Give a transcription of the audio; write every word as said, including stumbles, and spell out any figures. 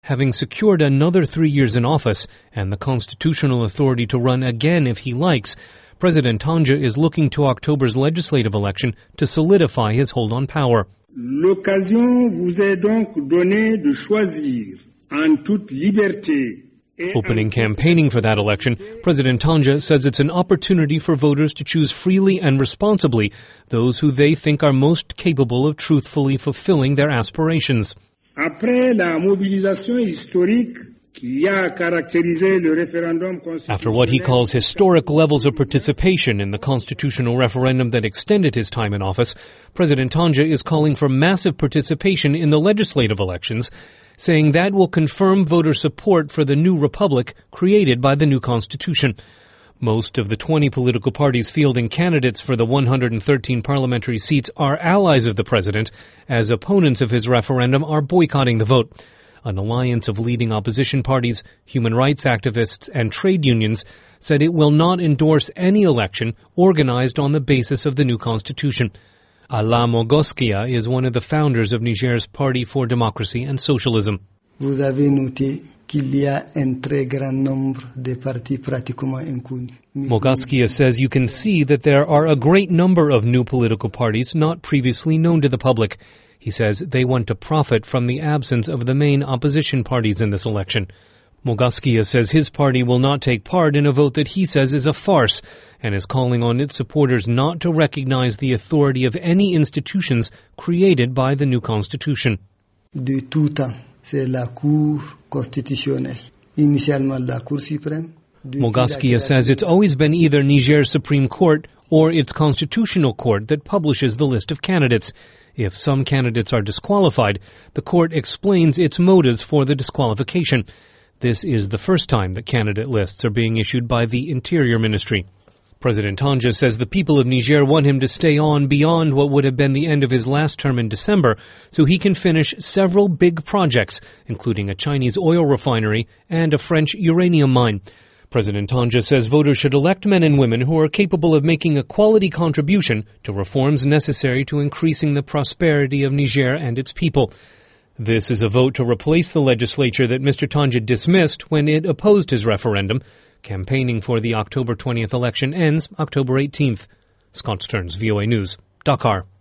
Having secured another three years in office and the constitutional authority to run again if he likes, President Tandja is looking to October's legislative election to solidify his hold on power. L'occasion vous est donc donnée de choisir en toute liberté. Opening campaigning for that election, President Tandja says it's an opportunity for voters to choose freely and responsibly those who they think are most capable of truthfully fulfilling their aspirations. Après la mobilisation historique qui a caractérisé le référendum constitutionnel. After what he calls historic levels of participation in the constitutional referendum that extended his time in office, President Tandja is calling for massive participation in the legislative elections, saying that will confirm voter support for the new republic created by the new constitution. Most of the twenty political parties fielding candidates for the one hundred thirteen parliamentary seats are allies of the president, as opponents of his referendum are boycotting the vote. An alliance of leading opposition parties, human rights activists, and trade unions said it will not endorse any election organized on the basis of the new constitution. Ala Mogoskia is one of the founders of Niger's Party for Democracy and Socialism. Vous avez noté qu'il y a un très grand nombre de partis pratiquement inconnus. Mogoskia says you can see that there are a great number of new political parties not previously known to the public. He says they want to profit from the absence of the main opposition parties in this election. Mogoskia says his party will not take part in a vote that he says is a farce and is calling on its supporters not to recognize the authority of any institutions created by the new constitution. De tout temps, c'est la Cour constitutionnelle, initialement la Cour suprême. Mogoskia says it's always been either Niger's Supreme Court or its Constitutional Court that publishes the list of candidates. If some candidates are disqualified, the court explains its motives for the disqualification. This is the first time that candidate lists are being issued by the Interior Ministry. President Tandja says the people of Niger want him to stay on beyond what would have been the end of his last term in December, so he can finish several big projects, including a Chinese oil refinery and a French uranium mine. President Tandja says voters should elect men and women who are capable of making a quality contribution to reforms necessary to increasing the prosperity of Niger and its people. This is a vote to replace the legislature that Mister Tandja dismissed when it opposed his referendum. Campaigning for the October twentieth election ends October eighteenth. Scott Stearns, V O A News, Dakar.